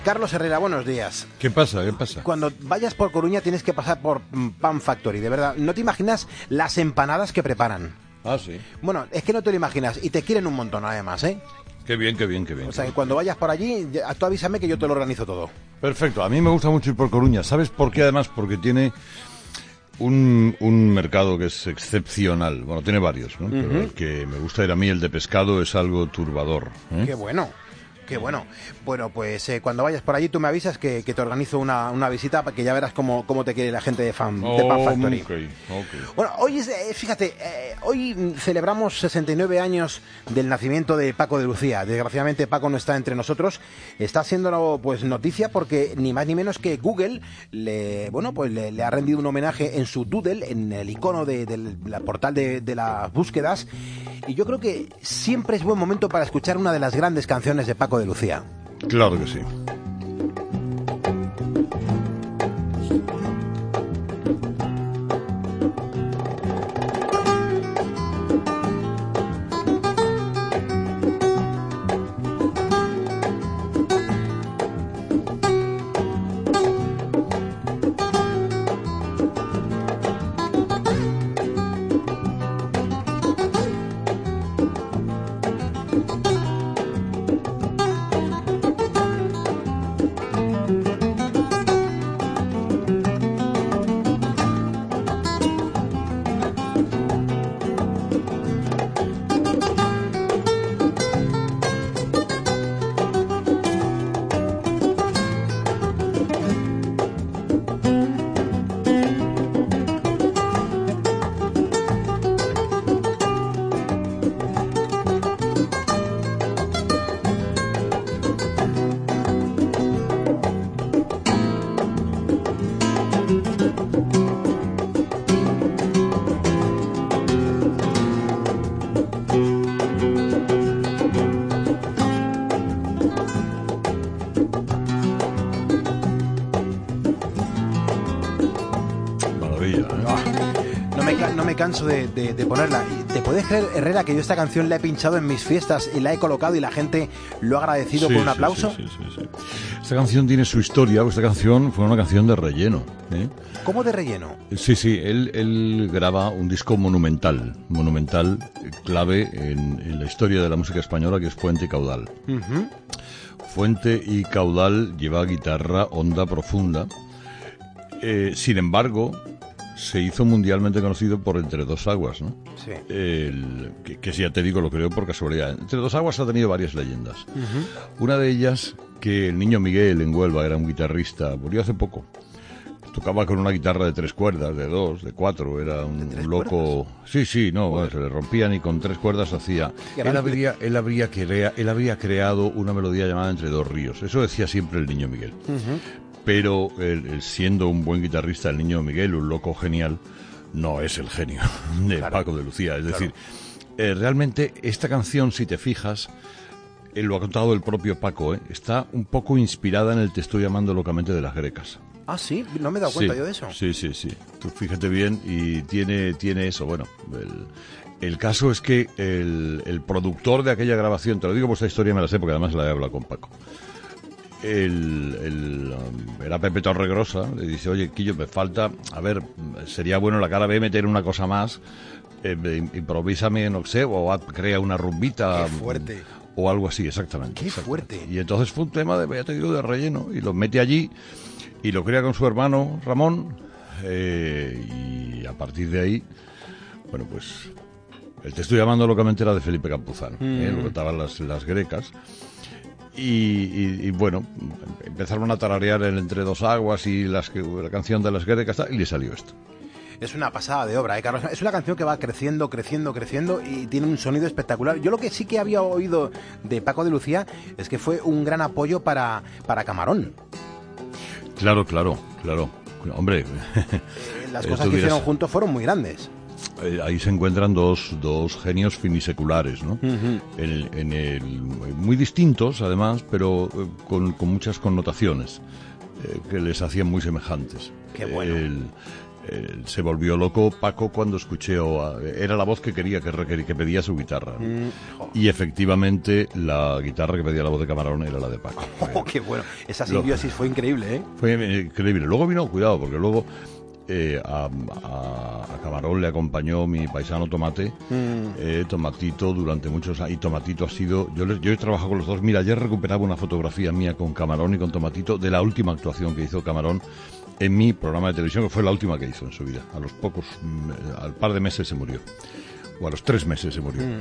Carlos Herrera, buenos días. ¿Qué pasa? ¿Qué pasa? Cuando vayas por Coruña tienes que pasar por Pan Factory, de verdad. No te imaginas las empanadas que preparan. Ah, sí. Bueno, es que no te lo imaginas y te quieren un montón además, ¿eh? Qué bien, qué bien, qué bien. O sea, que cuando vayas por allí, tú avísame que yo te lo organizo todo. Perfecto, a mí me gusta mucho ir por Coruña. ¿Sabes por qué? Además, porque tiene un mercado que es excepcional. Bueno, tiene varios, ¿no? Pero el que me gusta ir a mí, el de pescado, es algo turbador, ¿eh? Qué bueno. Qué bueno. Bueno, pues cuando vayas por allí tú me avisas que te organizo una visita para que ya verás cómo te quiere la gente de Pan Factory. Okay. Bueno, hoy fíjate, hoy celebramos 69 años del nacimiento de Paco de Lucía. Desgraciadamente Paco no está entre nosotros. Está haciendo pues noticia porque ni más ni menos que Google le ha rendido un homenaje en su doodle, en el icono del portal de las búsquedas. Y yo creo que siempre es buen momento para escuchar una de las grandes canciones de Paco de Lucía. Claro que sí. No me canso de ponerla. ¿Te puedes creer, Herrera, que yo esta canción la he pinchado en mis fiestas y la he colocado y la gente lo ha agradecido con un aplauso? Sí. Esta canción tiene su historia, esta canción fue una canción de relleno, ¿eh? ¿Cómo de relleno? Sí, él graba un disco monumental, clave en la historia de la música española, que es Fuente y Caudal. Fuente y Caudal lleva guitarra honda, profunda. Sin embargo, se hizo mundialmente conocido por Entre dos aguas, ¿no? Sí. Que si ya te digo, lo creo por casualidad. Entre dos aguas ha tenido varias leyendas. Una de ellas, que el niño Miguel en Huelva era un guitarrista, murió hace poco. Tocaba con una guitarra de 3 cuerdas, de 2, de 4, era un loco. ¿Cuerdas? Sí, no, se le rompían y con 3 cuerdas hacía. Él habría creado una melodía llamada Entre dos ríos. Eso decía siempre el niño Miguel. Pero siendo un buen guitarrista, el niño Miguel, un loco genial, no es el genio de Paco de Lucía. Es decir, realmente esta canción, si te fijas, lo ha contado el propio Paco, está un poco inspirada en el Te estoy llamando locamente de las Grecas. Ah, sí, no me he dado cuenta yo de eso. Sí. Tú fíjate bien y tiene eso. Bueno, el caso es que el productor de aquella grabación, te lo digo por esta historia, me la sé porque además la he hablado con Paco. Era Pepe Torregrosa, le dice, oye, Quillo, me falta, a ver, sería bueno la cara B meter una cosa más, improvísame, no sé, o crea una rumbita. ¡Qué fuerte! O algo así, exactamente. ¡Qué fuerte! Y entonces fue un tema ya te digo, de relleno, y lo mete allí, y lo crea con su hermano Ramón, y a partir de ahí, bueno, pues, el Te estoy llamando locamente era de Felipe Campuzano, lo cantaban las Grecas. Y bueno, empezaron a tararear el Entre dos aguas y la canción de las Grecas y le salió esto. Es una pasada de obra, Carlos. Es una canción que va creciendo y tiene un sonido espectacular. Yo lo que sí que había oído de Paco de Lucía es que fue un gran apoyo para Camarón. Claro. Hombre, las cosas que hicieron juntos fueron muy grandes. Ahí se encuentran dos genios finiseculares, ¿no? Muy distintos, además, pero con muchas connotaciones que les hacían muy semejantes. Qué bueno. Se volvió loco Paco cuando era la voz que quería, que pedía su guitarra. Y efectivamente la guitarra que pedía la voz de Camarón era la de Paco. Oh, qué bueno. Esa simbiosis fue increíble, ¿eh? Fue increíble. Luego vino, cuidado, porque luego a Camarón le acompañó mi paisano Tomate, Tomatito durante muchos años. Y Tomatito ha sido... Yo he trabajado con los dos. Mira, ayer recuperaba una fotografía mía con Camarón y con Tomatito de la última actuación que hizo Camarón en mi programa de televisión, que fue la última que hizo en su vida. Al par de meses se murió. O a los 3 meses se murió.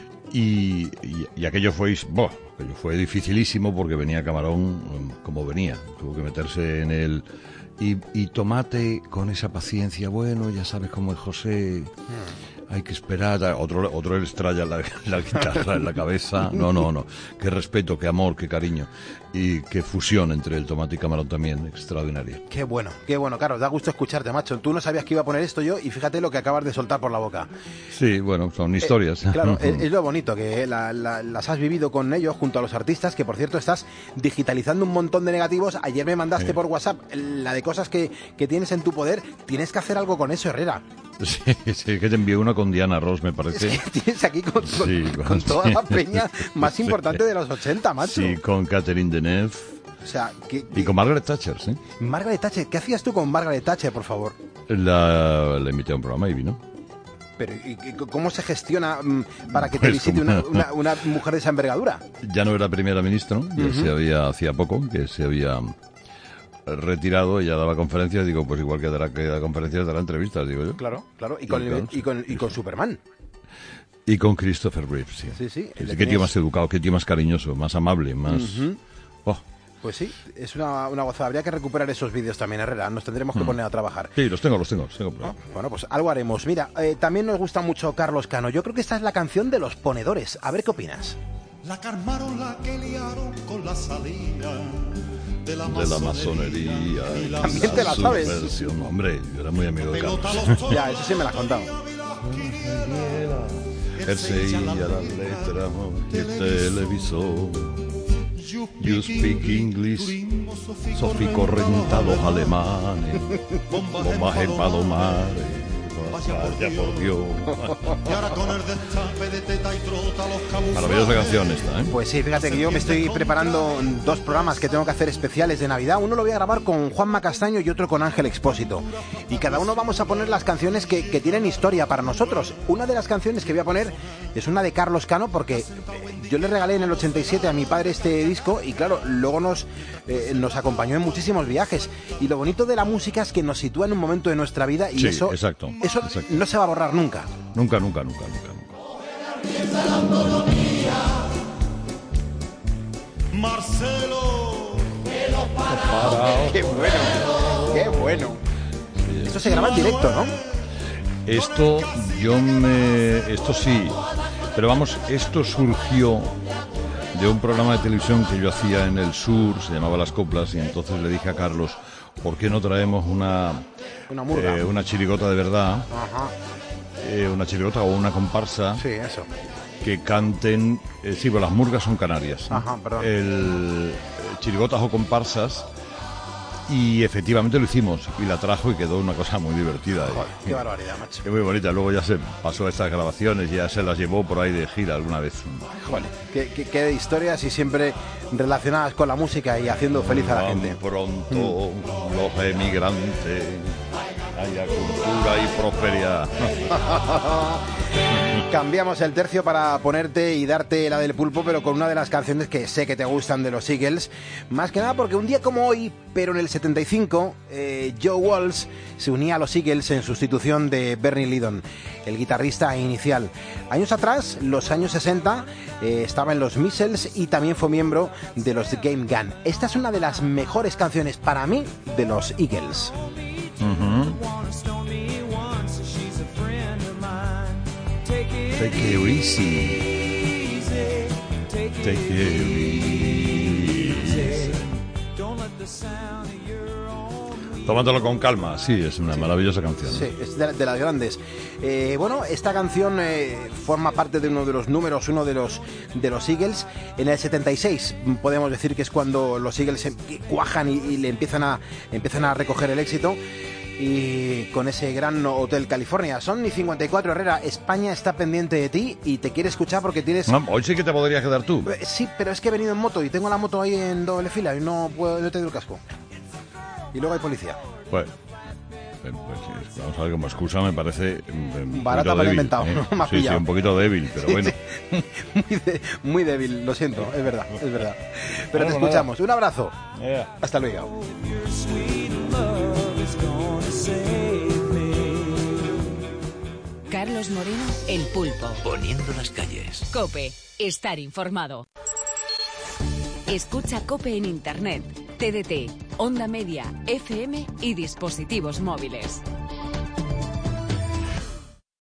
Y aquello fue dificilísimo porque venía Camarón como venía. Tuvo que meterse en el... Y Tomate con esa paciencia, bueno, ya sabes cómo es José, hay que esperar. Otro le estrella la guitarra en la cabeza. No. Qué respeto, qué amor, qué cariño. Y qué fusión entre el Tomate y Camarón también, extraordinaria. Qué bueno, Carlos, da gusto escucharte, macho. Tú no sabías que iba a poner esto yo y fíjate lo que acabas de soltar por la boca. Sí, bueno, son historias. Claro, es lo bonito, que las has vivido con ellos, junto a los artistas, que por cierto estás digitalizando un montón de negativos. Ayer me mandaste por WhatsApp la de cosas que tienes en tu poder. Tienes que hacer algo con eso, Herrera. Sí, que te envié una con Diana Ross, me parece. Es que tienes aquí con toda la peña más importante de los 80, macho. Sí, con Catherine Deneuve. O sea, y con Margaret Thatcher, sí. Margaret Thatcher, ¿qué hacías tú con Margaret Thatcher, por favor? La invité a un programa y vino. Pero ¿y cómo se gestiona para que te visite una mujer de esa envergadura? Ya no era primera ministra, ya hacía poco que se había retirado. Ella daba conferencias, digo, pues igual que da conferencias, dará entrevistas, digo yo. Claro, y con Superman. Y con Christopher Reeve, sí. Sí. Qué tío más educado, qué tío más cariñoso, más amable, más... Pues sí, es una gozada. Habría que recuperar esos vídeos también, Herrera. Nos tendremos que poner a trabajar. Sí, los tengo. Bueno, pues algo haremos. Mira, también nos gusta mucho Carlos Cano. Yo creo que esta es la canción de Los Ponedores. A ver qué opinas. La que armaron, la que liaron con la salida de la masonería. También te la sabes. Hombre, yo era muy amigo de Carlos. Ya, eso sí me la has contado. Él seguía las letras y el televisor. You speak English, Sofi correntados alemanes, bombas en palomares, vaya por Dios. Maravillosa canción esta, ¿eh? Pues sí, fíjate que yo me estoy preparando 2 programas que tengo que hacer especiales de Navidad. Uno lo voy a grabar con Juanma Castaño y otro con Ángel Expósito. Y cada uno vamos a poner las canciones que tienen historia para nosotros. Una de las canciones que voy a poner es una de Carlos Cano, porque yo le regalé en el 87 a mi padre este disco y claro, luego nos acompañó en muchísimos viajes. Y lo bonito de la música es que nos sitúa en un momento de nuestra vida y eso no se va a borrar nunca. Nunca. Marcelo, qué bueno. Esto se graba en directo, ¿no? Esto sí, pero vamos, esto surgió de un programa de televisión que yo hacía en el sur, se llamaba Las Coplas, y entonces le dije a Carlos, ¿por qué no traemos una chirigota de verdad? Ajá. Una chirigota o una comparsa. Sí, eso. Que canten, pues las murgas son canarias. Ajá, perdón. Chirigotas o comparsas. Y efectivamente lo hicimos, y la trajo y quedó una cosa muy divertida. Joder, qué barbaridad, macho. Muy bonita. Luego ya se pasó a estas grabaciones, ya se las llevó por ahí de gira alguna vez. Joder, qué historias y siempre relacionadas con la música y haciendo feliz a la gente. Pronto los emigrantes, haya cultura y prosperidad. Cambiamos el tercio para ponerte y darte la del pulpo, pero con una de las canciones que sé que te gustan de los Eagles. Más que nada porque un día como hoy, pero en el 75, Joe Walsh se unía a los Eagles en sustitución de Bernie Leadon, el guitarrista inicial. Años atrás, los años 60, estaba en los Missiles y también fue miembro de los The Game Gun. Esta es una de las mejores canciones para mí de los Eagles. Take it easy. Take it easy. Tomándolo con calma, sí, es una maravillosa canción. Sí, es de las grandes. Bueno, esta canción forma parte de uno de los números, uno de los Eagles. En el 76 podemos decir que es cuando los Eagles cuajan y le empiezan a recoger el éxito. y con ese gran Hotel California. Son y 54, Herrera. España está pendiente de ti y te quiere escuchar porque tienes... No, hoy sí que te podrías quedar tú. Sí, pero es que he venido en moto y tengo la moto ahí en doble fila y no he tenido el casco. Y luego hay policía. Pues vamos a ver, como excusa me parece barata para inventado, ¿eh? ¿no? Sí, un poquito débil, pero bueno. Sí. Muy débil, lo siento, es verdad. Pero te escuchamos. Un abrazo. Hasta luego. Carlos Moreno, El Pulpo. Poniendo las calles. COPE, estar informado. Escucha COPE en Internet, TDT, Onda Media, FM y dispositivos móviles.